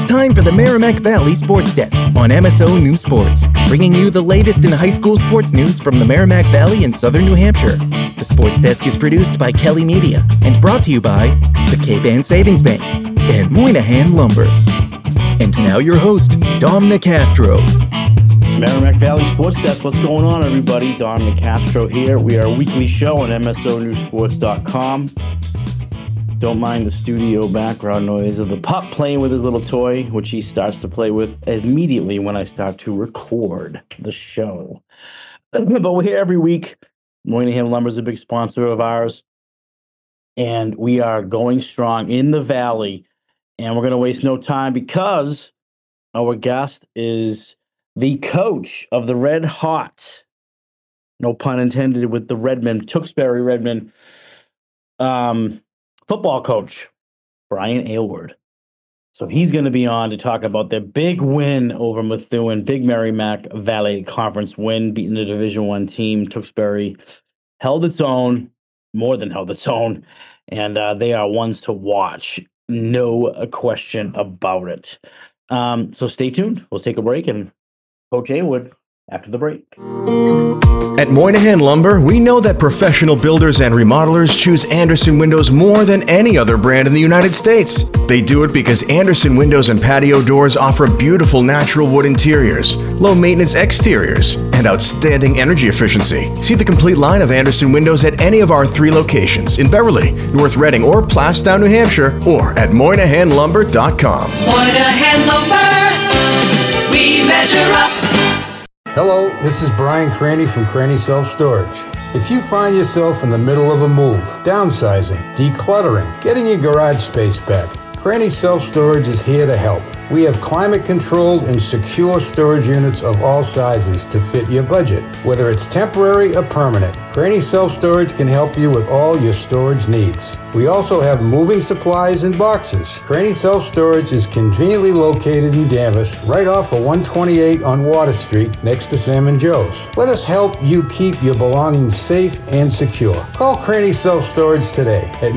time for the Merrimack Valley Sports Desk on MSO News Sports, bringing you the latest in high school sports news from the Merrimack Valley and Southern New Hampshire. The Sports Desk is produced by Kelly Media and brought to you by the Cape Ann Savings Bank and Moynihan Lumber. And now your host, Dom Nicastro. Merrimack Valley Sports Desk, what's going on, everybody? Dom Nicastro here. We are a weekly show on MSONewsSports.com. Don't mind the studio background noise of the pup playing with his little toy, which he starts to play with immediately when I start to record the show. But we're here every week. Moynihan Lumber is a big sponsor of ours, and we are going strong in the Valley, and we're going to waste no time because our guest is the coach of the Red Hot, no pun intended, with the Redmond, Tewksbury Redmond, football coach, Brian Aylward. So he's going to be on to talk about their big win over Methuen, big Merrimack Valley Conference win, beating the Division I team. Tewksbury held its own, more than held its own, and they are ones to watch. No question about it. So stay tuned. We'll take a break, and Coach Aylward after the break. At Moynihan Lumber, we know that professional builders and remodelers choose Andersen Windows more than any other brand in the United States. They do it because Andersen Windows and patio doors offer beautiful natural wood interiors, low maintenance exteriors, and outstanding energy efficiency. See the complete line of Andersen Windows at any of our 3 locations in Beverly, North Reading, or Plastown, New Hampshire, or at MoynihanLumber.com. Moynihan Lumber, we measure up. Hello, this is Brian Craney from Craney Self Storage. If you find yourself in the middle of a move, downsizing, decluttering, getting your garage space back, Craney Self Storage is here to help. We have climate-controlled and secure storage units of all sizes to fit your budget, whether it's temporary or permanent. Craney Self Storage can help you with all your storage needs. We also have moving supplies and boxes. Craney Self Storage is conveniently located in Danvers, right off of 128 on Water Street, next to Sam and Joe's. Let us help you keep your belongings safe and secure. Call Craney Self Storage today at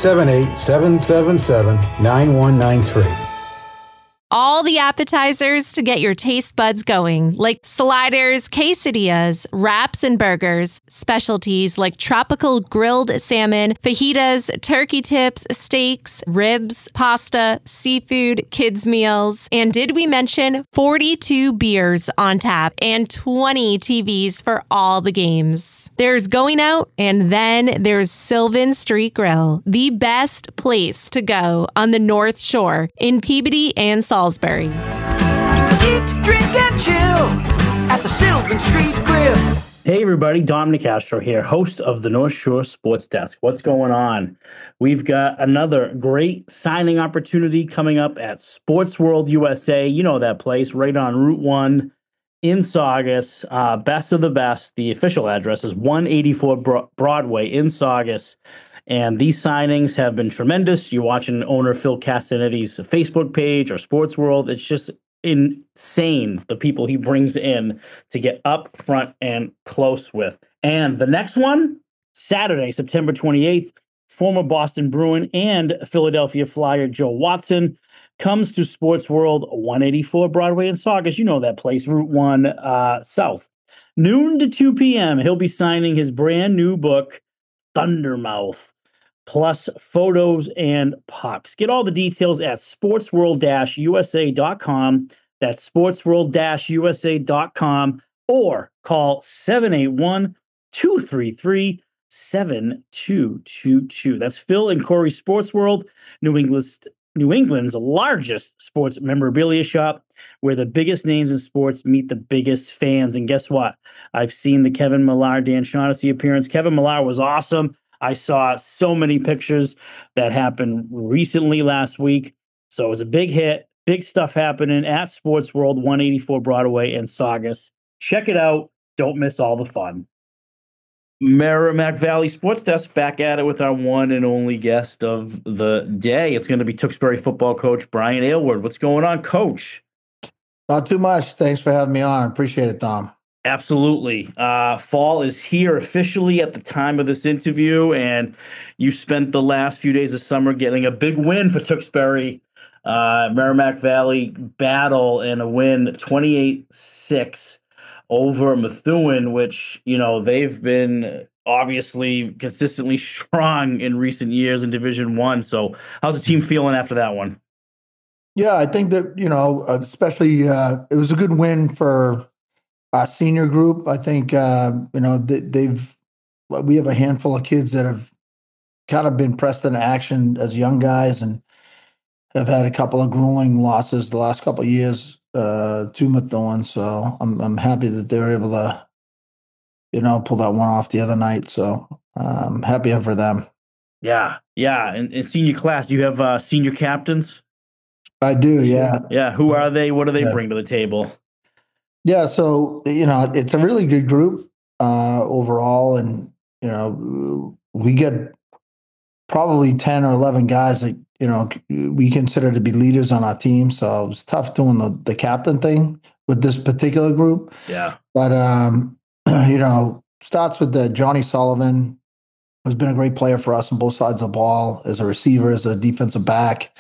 978-777-9193. All the appetizers to get your taste buds going, like sliders, quesadillas, wraps and burgers, specialties like tropical grilled salmon, fajitas, turkey tips, steaks, ribs, pasta, seafood, kids meals. And did we mention 42 beers on tap and 20 TVs for all the games? There's Going Out, and then there's Sylvan Street Grill, the best place to go on the North Shore in Peabody and Salisbury. Eat, drink, and chill at the Sylvan Street Grill. Hey everybody, Dom Nicastro here, host of the North Shore Sports Desk. What's going on? We've got another great signing opportunity coming up at Sports World USA. You know that place, right on Route 1 in Saugus. Best of the best. The official address is 184 Broadway in Saugus. And these signings have been tremendous. You're watching owner Phil Castanetti's Facebook page or Sports World. It's just insane, the people he brings in to get up front and close with. And the next one, Saturday, September 28th, former Boston Bruin and Philadelphia Flyer Joe Watson comes to Sports World, 184 Broadway in Saugus. You know that place, Route 1 South. Noon to 2 p.m., he'll be signing his brand new book, Thundermouth, plus photos and pucks. Get all the details at sportsworld-usa.com. That's sportsworld-usa.com, or call 781-233-7222. That's Phil and Corey Sports World, New England's largest sports memorabilia shop, where the biggest names in sports meet the biggest fans. And guess what? I've seen the Kevin Millar, Dan Shaughnessy appearance. Kevin Millar was awesome. I saw so many pictures that happened recently last week. So it was a big hit, big stuff happening at Sports World, 184 Broadway in Saugus. Check it out. Don't miss all the fun. Merrimack Valley Sports Desk back at it with our one and only guest of the day. It's going to be Tewksbury football coach Brian Aylward. What's going on, Coach? Not too much. Thanks for having me on. Appreciate it, Tom. Absolutely. Fall is here officially at the time of this interview, and you spent the last few days of summer getting a big win for Tewksbury Merrimack Valley battle and a win 28-6 over Methuen, which, they've been obviously consistently strong in recent years in Division One. So how's the team feeling after that one? Yeah, I think that, especially it was a good win for our senior group. I think, we have a handful of kids that have kind of been pressed into action as young guys and have had a couple of grueling losses the last couple of years to Methuen. So I'm happy that they were able to, pull that one off the other night. So happy for them. Yeah. And senior class, do you have senior captains? I do, yeah. Yeah. Who are they? What do they bring to the table? Yeah, so it's a really good group overall, and we get probably 10 or 11 guys that we consider to be leaders on our team. So it was tough doing the captain thing with this particular group. Yeah, but starts with Johnny Sullivan, who's been a great player for us on both sides of the ball as a receiver, as a defensive back.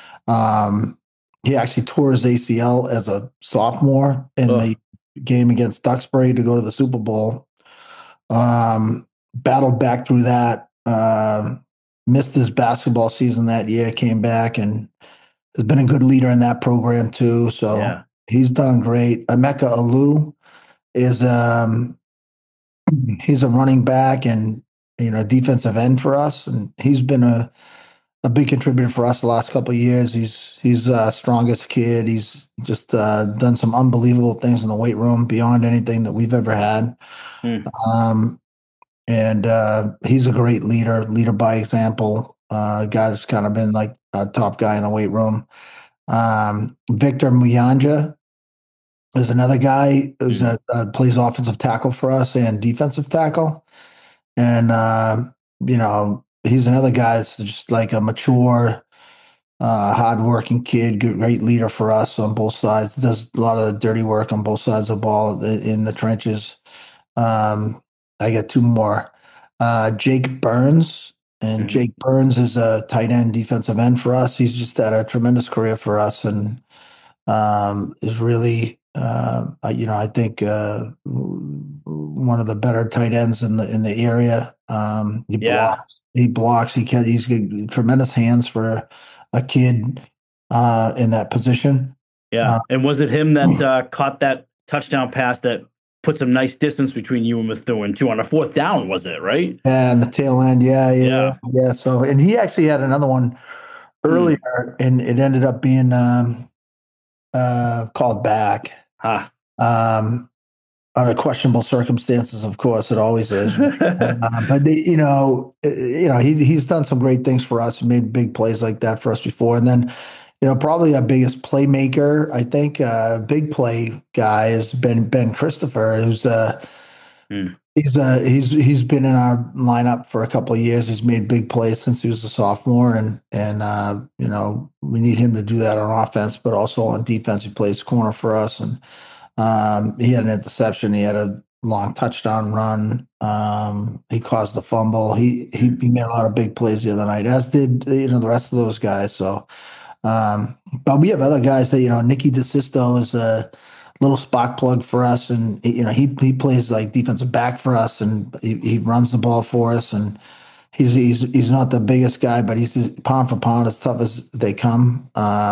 He actually tore his ACL as a sophomore in the game against Duxbury to go to the Super Bowl. Battled back through that, missed his basketball season that year, came back and has been a good leader in that program too. So he's done great. Emeka Alu is he's a running back and defensive end for us, and he's been a big contributor for us the last couple of years. He's strongest kid. He's just done some unbelievable things in the weight room beyond anything that we've ever had. And he's a great leader by example. Guy that's kind of been like a top guy in the weight room. Victor Muyanja is another guy who's plays offensive tackle for us and defensive tackle. And, he's another guy that's just like a mature, hardworking kid, great leader for us on both sides. Does a lot of the dirty work on both sides of the ball in the trenches. I got two more. Jake Burns. And Jake Burns is a tight end, defensive end for us. He's just had a tremendous career for us and is really, I think one of the better tight ends in the area. He blocks. He's got tremendous hands for a kid in that position. Yeah. And was it him that caught that touchdown pass that put some nice distance between you and Methuen too on a fourth down? Was it right? Yeah, and the tail end. Yeah. So, and he actually had another one earlier, and it ended up being called back. Under questionable circumstances, of course, it always is. But he's done some great things for us, made big plays like that for us before. And then, probably our biggest playmaker, I think, big play guy has been Ben Christopher, who's he's been in our lineup for a couple of years. He's made big plays since he was a sophomore, and we need him to do that on offense, but also on defense. He plays corner for us, and he had an interception. He had a long touchdown run. He caused a fumble. He made a lot of big plays the other night, as did the rest of those guys. So, but we have other guys that Nicky DeSisto is a little spark plug for us, and he plays like defensive back for us, and he runs the ball for us, and he's not the biggest guy, but he's just pound for pound as tough as they come.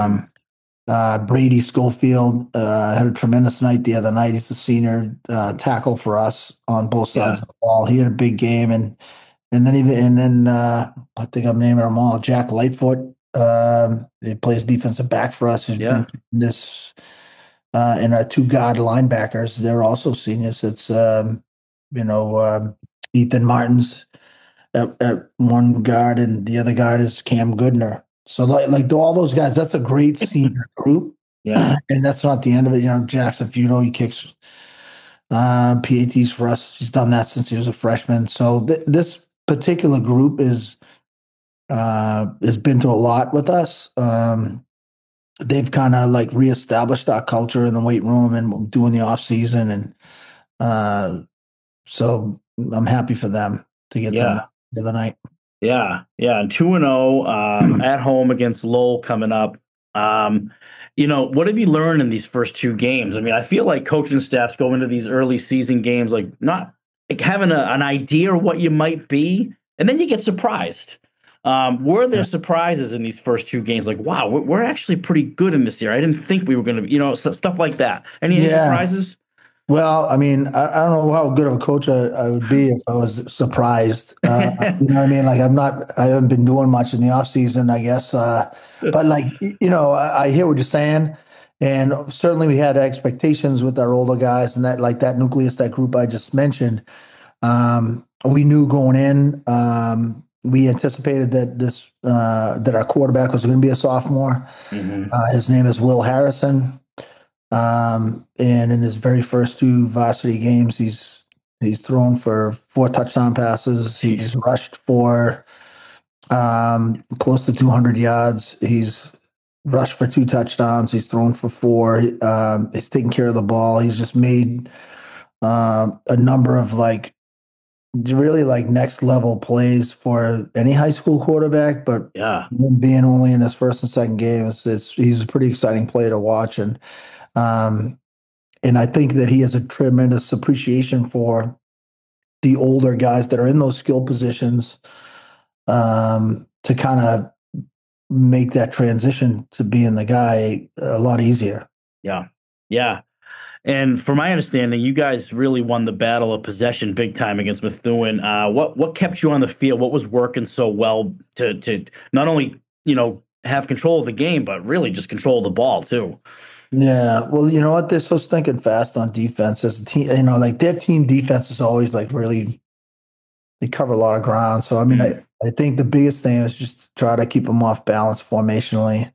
Brady Schofield had a tremendous night the other night. He's a senior tackle for us on both sides of the ball. He had a big game, and then I think I'm naming them all. Jack Lightfoot, he plays defensive back for us. He's been this, and our two guard linebackers, they're also seniors. It's Ethan Martins at one guard, and the other guard is Cam Goodner. So like all those guys, that's a great senior group. Yeah. And that's not the end of it. Jackson Futo, he kicks PATs for us. He's done that since he was a freshman. So this particular group has been through a lot with us. They've kind of like reestablished our culture in the weight room and doing the off season. And so I'm happy for them to get them the other night. Yeah. And 2-0 at home against Lowell coming up. What have you learned in these first 2 games? I mean, I feel like coaching staffs go into these early season games like not like having an idea of what you might be, and then you get surprised. Were there surprises in these first 2 games? Like, wow, we're actually pretty good in this year. I didn't think we were going to be, stuff like that. Any surprises? Well, I mean, I don't know how good of a coach I would be if I was surprised. You know what I mean? Like I haven't been doing much in the off season, I guess. But like, I hear what you're saying. And certainly we had expectations with our older guys and that nucleus, that group I just mentioned. We knew going in, we anticipated that that our quarterback was going to be a sophomore. Mm-hmm. His name is Will Harrison. And in his very first 2 varsity games, he's thrown for 4 touchdown passes. He's rushed for close to 200 yards. He's rushed for 2 touchdowns. He's thrown for 4. He's taken care of the ball. He's just made a number of really next level plays for any high school quarterback. But being only in his first and second game, he's a pretty exciting player to watch. And I think that he has a tremendous appreciation for the older guys that are in those skill positions to kind of make that transition to being the guy a lot easier. Yeah. Yeah. And from my understanding, you guys really won the battle of possession big time against Methuen. What kept you on the field? What was working so well to not only, have control of the game, but really just control the ball too? Yeah, well, you know what? They're so stinking fast on defense as a team. Their team defense is always really, they cover a lot of ground. So, I mean, I think the biggest thing is just try to keep them off balance formationally.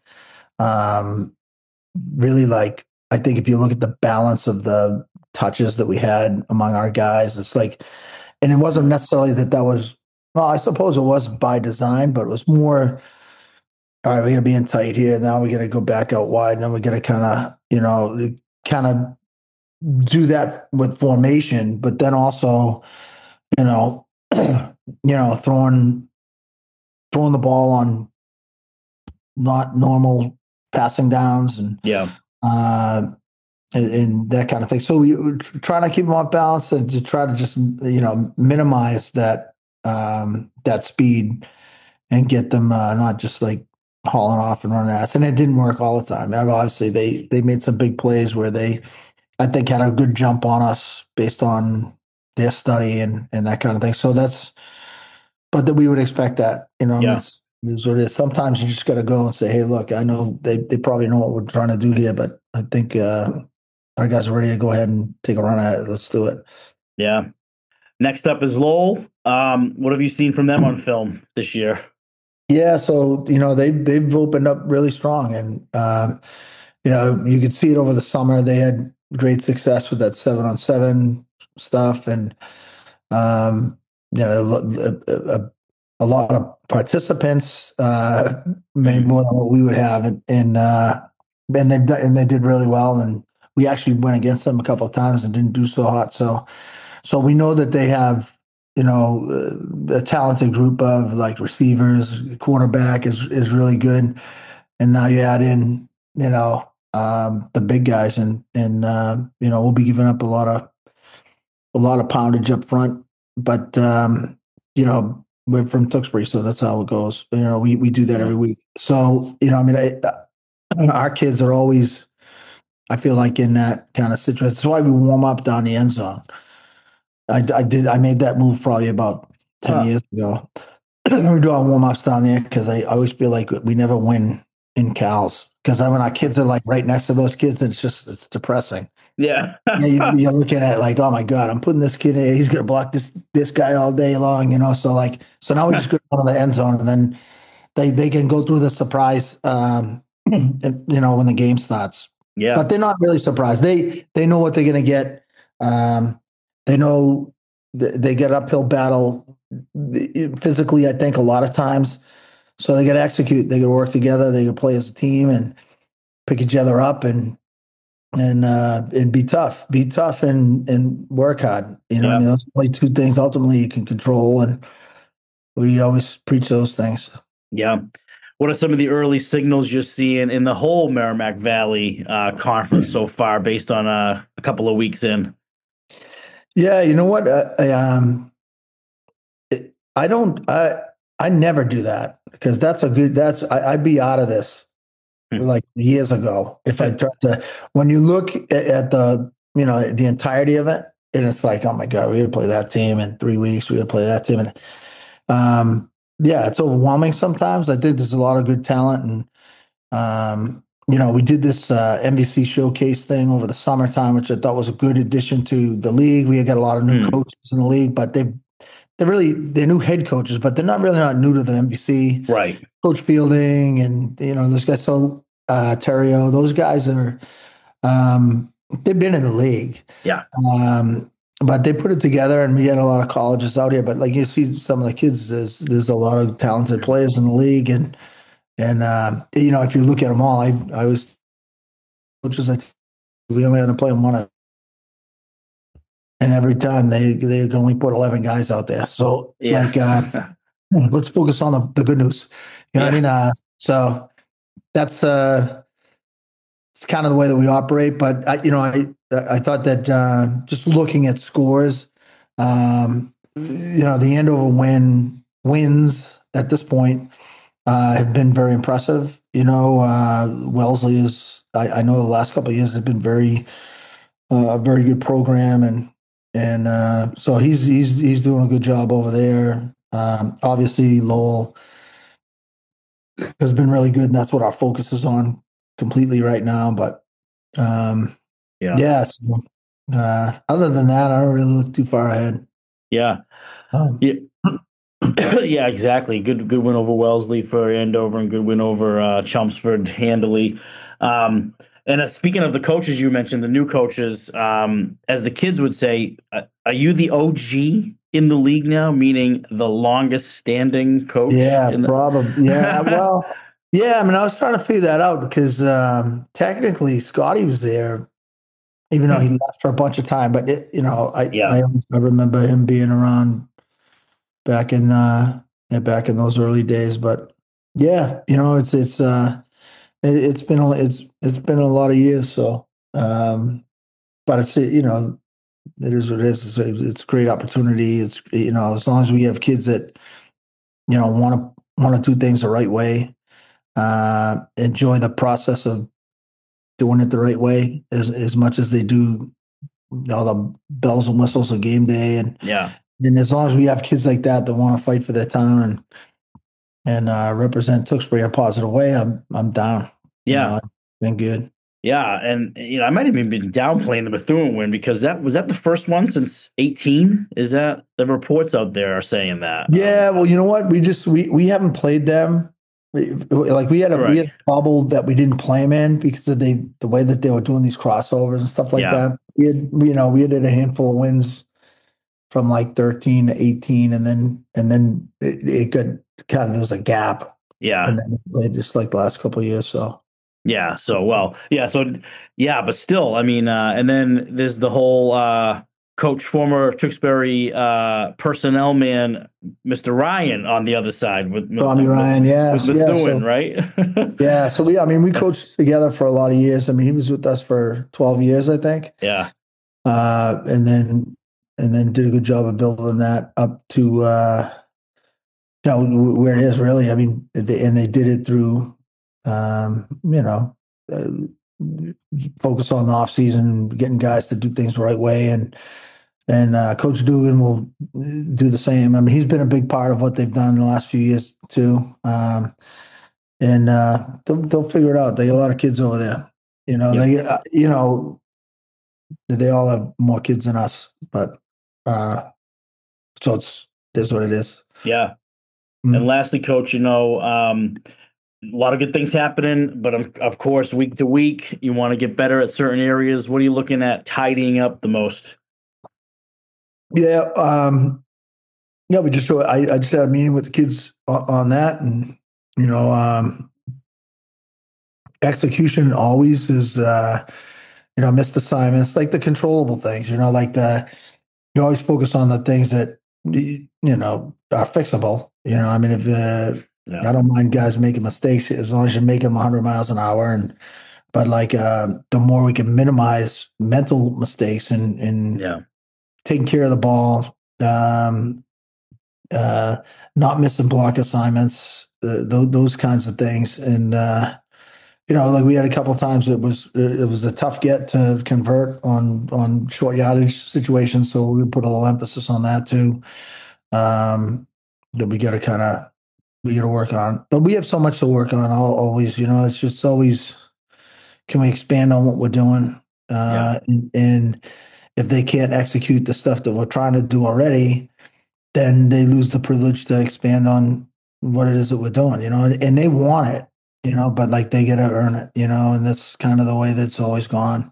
Really, I think if you look at the balance of the touches that we had among our guys, it's and it wasn't necessarily that was, well, I suppose it was by design, but it was more, all right, we're going to be in tight here. Now we're going to go back out wide. And then we're going to kind of do that with formation, but then also, throwing the ball on not normal passing downs and that kind of thing. So we were trying to keep them off balance and to try to just, minimize that speed and get them not just hauling off and running ass. And it didn't work all the time. Obviously, they made some big plays where they, I think, had a good jump on us based on their study and that kind of thing. So but that we would expect that, it's what it is. Sometimes you just got to go and say, hey, look, I know they probably know what we're trying to do here, but I think our guys are ready to go ahead and take a run at it. Let's do it. Yeah. Next up is Lowell. What have you seen from them on film this year? Yeah, so they've opened up really strong, and you could see it over the summer. They had great success with that 7-on-7 stuff, and a lot of participants, many more than what we would have, and they did really well. And we actually went against them a couple of times and didn't do so hot. So we know that they have. A talented group of receivers, quarterback is really good. And now you add in, the big guys and we'll be giving up a lot of poundage up front, but we're from Tewksbury, so that's how it goes. We do that every week. So, our kids are always, I feel like, in that kind of situation. That's why we warm up down the end zone. I made that move probably about 10 years ago. We're doing warm-ups down there because I always feel like we never win in Cal's. Because when our kids are right next to those kids, it's depressing. Yeah. You're looking at oh my God, I'm putting this kid in, he's going to block this guy all day long, So now we just go down to the end zone and then they can go through the surprise, when the game starts. Yeah. But they're not really surprised. They know what they're going to get. They know they get uphill battle physically, I think, a lot of times. So they got to execute. They got to work together. They got to play as a team and pick each other up and be tough. Be tough and work hard. Those are only 2 things ultimately you can control. And we always preach those things. Yeah. what are some of the early signals you're seeing in the whole Merrimack Valley conference so far, based on a couple of weeks in? Yeah, you know what? I don't. I never do that because I'd be out of this like years ago if I tried to. When you look at the the entirety of it, and it's like, oh my god, we got to play that team in 3 weeks. We got to play that team, and yeah, it's overwhelming sometimes. I think there's a lot of good talent, and we did this NBC showcase thing over the summertime, which I thought was a good addition to the league. We got a lot of new coaches in the league, but they're new head coaches, but they're not new to the NBC. Right. Coach Fielding and those guys. So Terrio, those guys are they've been in the league. Yeah. But they put it together, and we had a lot of colleges out here. But like you see, some of the kids, there's a lot of talented players in the league, and if you look at them all, I was coaches like we only had to play them one. And every time they can only put 11 guys out there. So let's focus on the good news. You know what I mean? So that's it's kind of the way that we operate. But I thought that just looking at scores, the Andover wins at this point have been very impressive. Wellesley is. I know the last couple of years have been a very good program, and so he's doing a good job over there. Obviously, Lowell has been really good, and that's what our focus is on completely right now. But So, other than that, I don't really look too far ahead. Yeah. Yeah, exactly. Good win over Wellesley for Andover, and good win over Chelmsford handily. And speaking of the coaches you mentioned, the new coaches, as the kids would say, are you the OG in the league now, meaning the longest standing coach? Yeah, probably. Yeah, well, yeah. I mean, I was trying to figure that out because technically Scotty was there, even though he left for a bunch of time. But I remember him being around back in those early days. But yeah, it's been a lot of years. So, but it's it is what it is. It's a great opportunity. It's as long as we have kids that want to do things the right way, enjoy the process of doing it the right way as much as they do all the bells and whistles of game day, and as long as we have kids like that want to fight for their town and represent Tewksbury in a positive way, I'm down. Yeah, been good. Yeah, and I might have even been downplaying the Bethune win because that was the first one since 2018. Is that the reports out there are saying that? Yeah, well, you know what? We haven't played them. We had a bubble that we didn't play them in because of the way that they were doing these crossovers and stuff like that. We had a handful of wins from like 13 to 18, and then it got kind of, there was a gap. Yeah, and then we played just like the last couple of years. So. Yeah. But still, I mean, and then there's the whole former Tewksbury personnel man, Mr. Ryan, on the other side with Tommy Ryan. With Bethune, right? Yeah. So we coached together for a lot of years. I mean, he was with us for 12 years, I think. Yeah. And then did a good job of building that up to where it is really. I mean, they did it through. Focus on the off season, getting guys to do things the right way, and Coach Dugan will do the same. I mean, he's been a big part of what they've done in the last few years too. And they'll figure it out. They got a lot of kids over there. They all have more kids than us, but so it is what it is. Yeah. Mm-hmm. And lastly, Coach, a lot of good things happening, but of course, week to week, you want to get better at certain areas. What are you looking at tidying up the most? Yeah, I just had a meeting with the kids on that, and execution always is missed assignments, like the controllable things. You always focus on the things that are fixable. I mean, if Yeah. I don't mind guys making mistakes as long as you're making them 100 miles an hour. But the more we can minimize mental mistakes and Yeah. taking care of the ball, not missing block assignments, those kinds of things. And, like we had a couple of times it was a tough get to convert on short yardage situations. So we put a little emphasis on that too. That we got to work on, but we have so much to work on always, it's just always, can we expand on what we're doing? And if they can't execute the stuff that we're trying to do already, then they lose the privilege to expand on what it is that we're doing, and they want it, but like they got to earn it, and that's kind of the way that's always gone.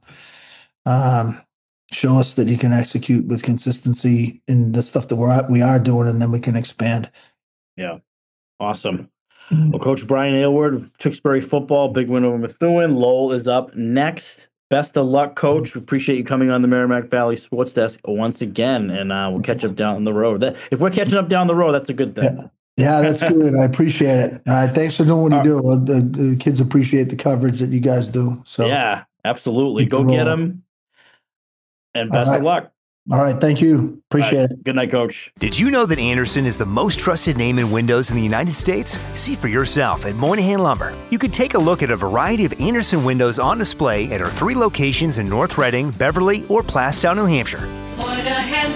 Show us that you can execute with consistency in the stuff that we are doing, and then we can expand. Yeah. Awesome. Well, Coach Brian Aylward, Tewksbury football, big win over Methuen. Lowell is up next. Best of luck, Coach. We appreciate you coming on the Merrimack Valley Sports Desk once again, and we'll catch up down the road. If we're catching up down the road, that's a good thing. Yeah, that's good. I appreciate it. All right, thanks for doing what you do. The kids appreciate the coverage that you guys do. So yeah, absolutely. Go get them, and best of luck. All right, thank you. Appreciate it. Good night, Coach. Did you know that Andersen is the most trusted name in windows in the United States? See for yourself at Moynihan Lumber. You can take a look at a variety of Andersen windows on display at our 3 locations in North Reading, Beverly, or Plastow, New Hampshire. Moynihan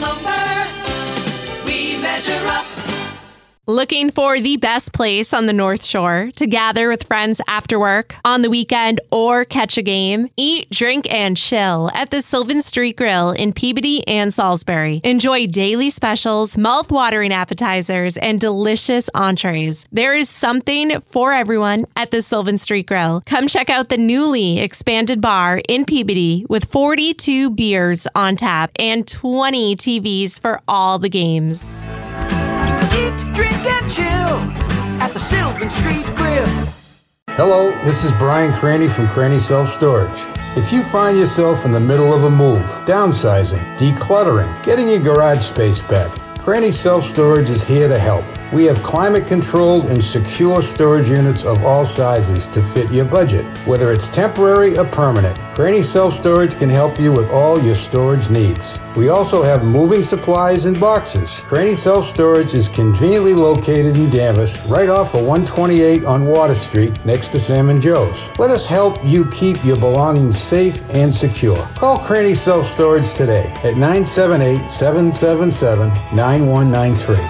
Lumber, we measure up. Looking for the best place on the North Shore to gather with friends after work, on the weekend, or catch a game? Eat, drink, and chill at the Sylvan Street Grill in Peabody and Salisbury. Enjoy daily specials, mouth-watering appetizers, and delicious entrees. There is something for everyone at the Sylvan Street Grill. Come check out the newly expanded bar in Peabody with 42 beers on tap and 20 TVs for all the games. Eat, drink, and chill at the Sylvan Street Grill. Hello, this is Brian Cranny from Cranny Self Storage. If you find yourself in the middle of a move, downsizing, decluttering, getting your garage space back, Cranny Self Storage is here to help. We have climate-controlled and secure storage units of all sizes to fit your budget. Whether it's temporary or permanent, Cranny Self Storage can help you with all your storage needs. We also have moving supplies and boxes. Cranny Self Storage is conveniently located in Danvers, right off of 128 on Water Street, next to Sam and Joe's. Let us help you keep your belongings safe and secure. Call Cranny Self Storage today at 978-777-9193.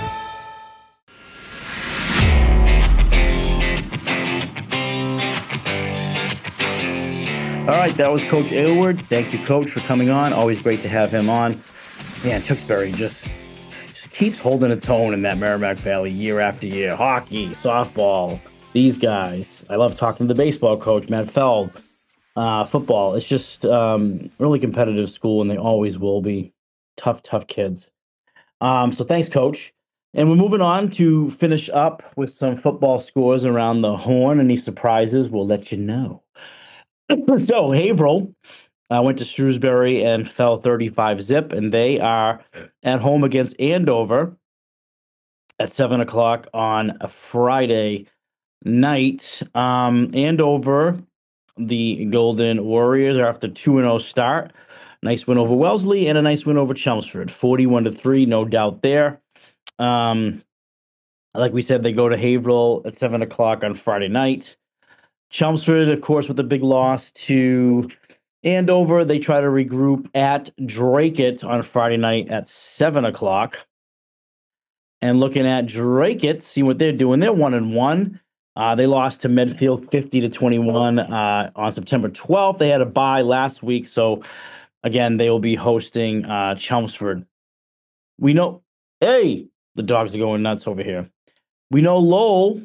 All right, that was Coach Aylward. Thank you, Coach, for coming on. Always great to have him on. Man, Tewksbury just keeps holding its own in that Merrimack Valley year after year. Hockey, softball, these guys. I love talking to the baseball coach, Matt Feld. Football, it's just really competitive school, and they always will be. Tough kids. So thanks, Coach. And we're moving on to finish up with some football scores around the horn. Any surprises, we'll let you know. So Haverhill went to Shrewsbury and fell 35-zip, and they are at home against Andover at 7 o'clock on a Friday night. Andover, the Golden Warriors, are after 2-0 start. Nice win over Wellesley and a nice win over Chelmsford, 41-3, no doubt there. Like we said, they go to Haverhill at 7 o'clock on Friday night. Chelmsford, of course, with a big loss to Andover. They try to regroup at Dracut on Friday night at 7 o'clock. And looking at Dracut, see what they're doing. They're 1-1. They lost to Medfield 50-21 on September 12th. They had a bye last week, so again, they will be hosting Chelmsford. We know, hey, the dogs are going nuts over here. We know Lowell.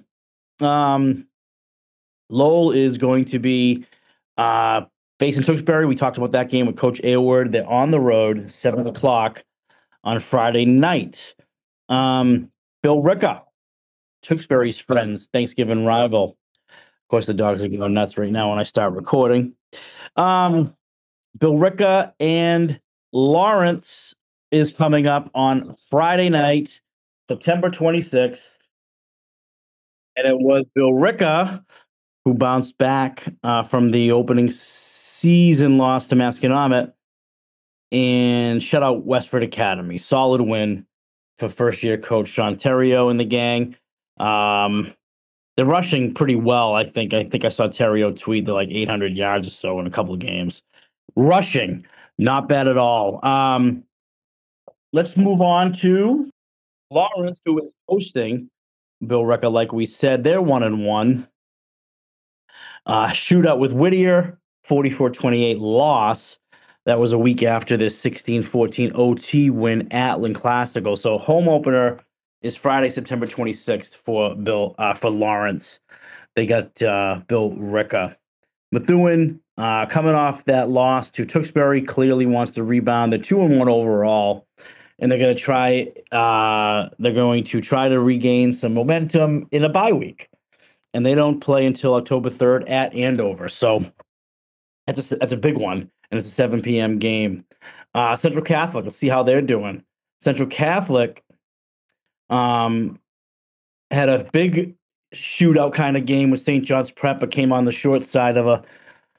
Lowell is going to be facing Tewksbury. We talked about that game with Coach Aylward. They're on the road, 7 o'clock on Friday night. Bill Ricca, Tewksbury's friends, Thanksgiving rival. Of course, the dogs are going nuts right now when I start recording. Bill Ricca and Lawrence is coming up on Friday night, September 26th. And it was Bill Ricca who bounced back from the opening season loss to Masconomet and shut out Westford Academy. Solid win for first-year coach Sean Terrio and the gang. They're rushing pretty well, I think. I think I saw Terrio tweet they're like 800 yards or so in a couple of games. Rushing, not bad at all. Let's move on to Lawrence, who is hosting Bill Ricca. Like we said, they're 1-1. Shootout with Whittier, 44-28 loss. That was a week after this 16-14 OT win at Lynn Classical. So home opener is Friday, September 26th for Lawrence. They got Bill Ricca. Methuen coming off that loss to Tewksbury, clearly wants to rebound. They're 2-1 overall, and they're going to try. They're going to try to regain some momentum in a bye week, and they don't play until October 3rd at Andover. So that's a big one, and it's a 7 p.m. game. Central Catholic, let's see how they're doing. Central Catholic had a big shootout kind of game with St. John's Prep, but came on the short side of a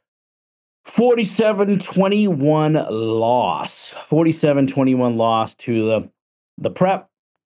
47-21 loss. 47-21 loss to the Prep.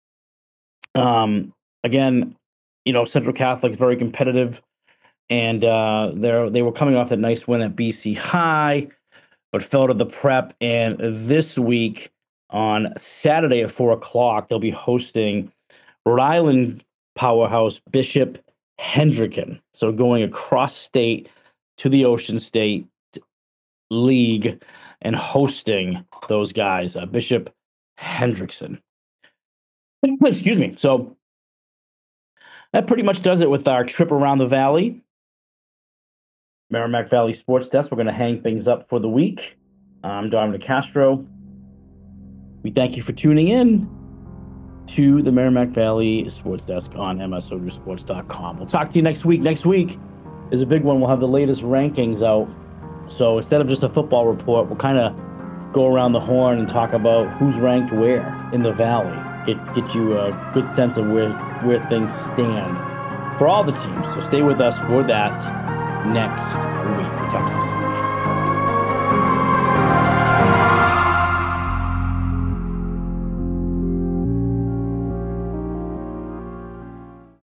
Again, Central Catholic is very competitive, and they were coming off that nice win at BC High, but fell to the Prep. And this week on Saturday at 4:00, they'll be hosting Rhode Island powerhouse Bishop Hendricken. So going across state to the Ocean State League and hosting those guys, Bishop Hendrickson. Excuse me. So that pretty much does it with our trip around the valley. Merrimack Valley Sports Desk. We're going to hang things up for the week. I'm Dominic Castro. We thank you for tuning in to the Merrimack Valley Sports Desk on MSONewsports.com. We'll talk to you next week. Next week is a big one. We'll have the latest rankings out. So instead of just a football report, we'll kind of go around the horn and talk about who's ranked where in the valley. Get you a good sense of where things stand for all the teams. So stay with us for that next week. We'll talk to you